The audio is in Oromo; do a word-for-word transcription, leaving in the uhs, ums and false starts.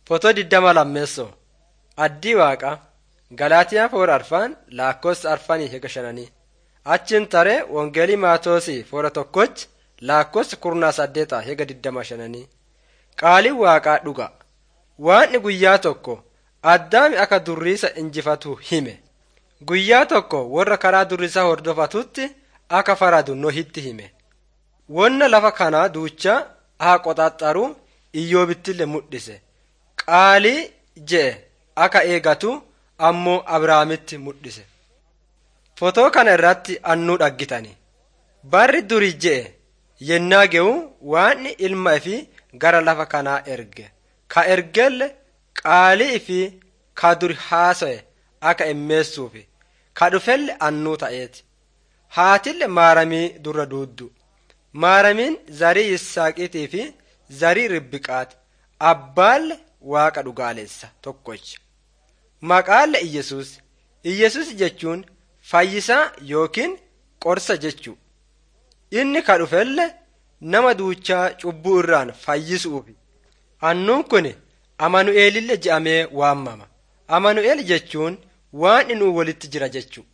Fotoo digdama lammeessoo Addii Waaqaa Galaatiyaa foora arfaan lakkoofsa arfanii hega shananii achiin taree Wongeelii Maatoosii foora tokkochi lakkoofsa kurnaa saddeetaa hega digdama shananii qaaliin Waaqaa dhuga waan guyyaa tokko Addaami akka durriisa injifatu hime guyyaa tokko warra karaa durriisaa hordofatutti akka faradu Nohitti hime wonna lafa kanaa duucha haa qoxaxxaru Iyyoobittillee mul'ise qaalii je'e akka eegatu ammoo Abrahaamitti mul'ise. Fotoo kana irratti annuu dhaggitani barri durii je'e yennaa ge'u waan ilma ifii gara lafa kanaa erge ka ergelle qaalii ifii ka duri haaso'e akka immeessuufi ka dhufelle annuu ta'eeti. Haatille maaramii dura duuddu maaramiin zarii Yisaaqiitii fi zarii Ribbiqaati abbaalle Waaqa dhugaalessa tokkocha. Maqaalle Iyyesuus Iyyesuus jechuun fayyisaa yookiin qorsa jechuu inni ka dhufelle nama duuchaa cubbuu irraan fayyisuufi. Annuun kun Amanu'eelille je'amee waammama. Amanu'eel jechuun waan inni walitti jira jechuu.